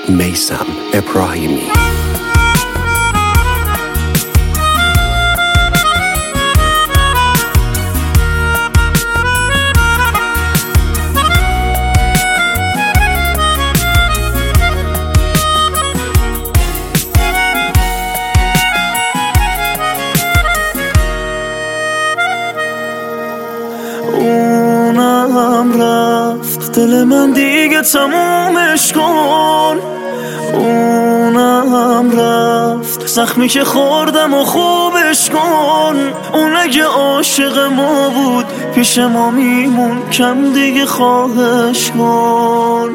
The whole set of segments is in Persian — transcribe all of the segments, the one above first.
میثم ابراهیمی. اونم رفت، دل من دیگه تمومش کن. اونم رفت، زخمی که خوردم و خوبش کن. اون اگه عاشق ما بود پیش ما میمون، کم دیگه خواهش کن.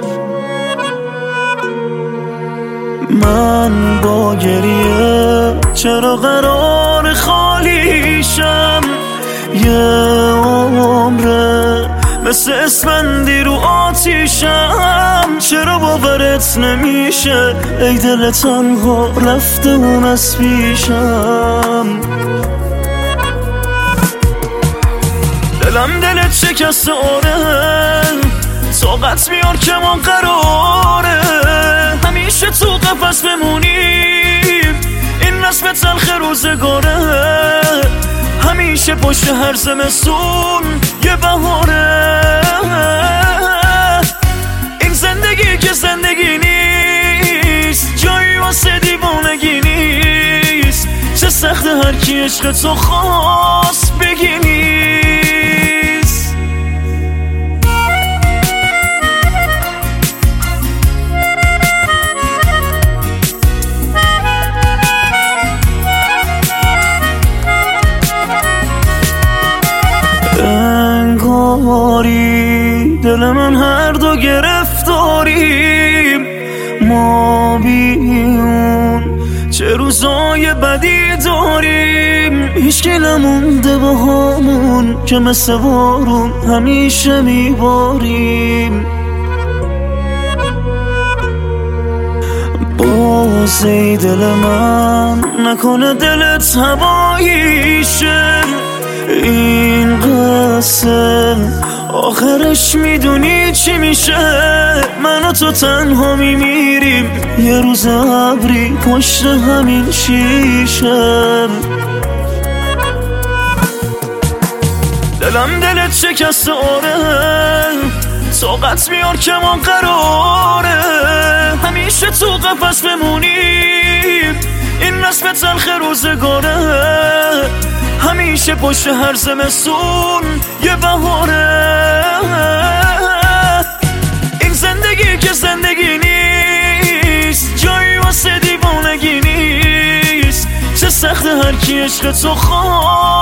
من با گریه چرا قرار خالیشم؟ یه عمره مثل اسفندی رو آتیشم. چرا باورت نمیشه ای دل تنها رفته اون از پیشم؟ دلم دلت شکسته آره، طاقت میار که ما قراره همیشه تو قفس بمونیم. این رسم تلخ روزگاره، همیشه پشت هر زمستون یه بهاره. این زندگی که زندگی نیست، جایی واسه دیوانگی نیست. چه سخت هر کی عشق تو خواست بگی نیست. انگاری دل من هر دو گرفتاریم، ما بیون چه روزای بدی داریم. هیچکی نمونده با همون که مثل بارون همیشه میباریم. باز ای دل من نکنه دلت هواییشه. این قصه آخرش میدونی چی میشه؟ من و تو تنها میمیریم یه روز ابری پشت همین شیشه. دلم دلت شکسته آره، طاقت میار که ما قراره همیشه تو قفس بمونیم. این رسم تلخ روزگاره، همیشه پشت هر زمستون یه بهاره. این زندگی که زندگی نیست، جایی واسه دیوانگی نیست. چه سخت هر کی عشق تو خواست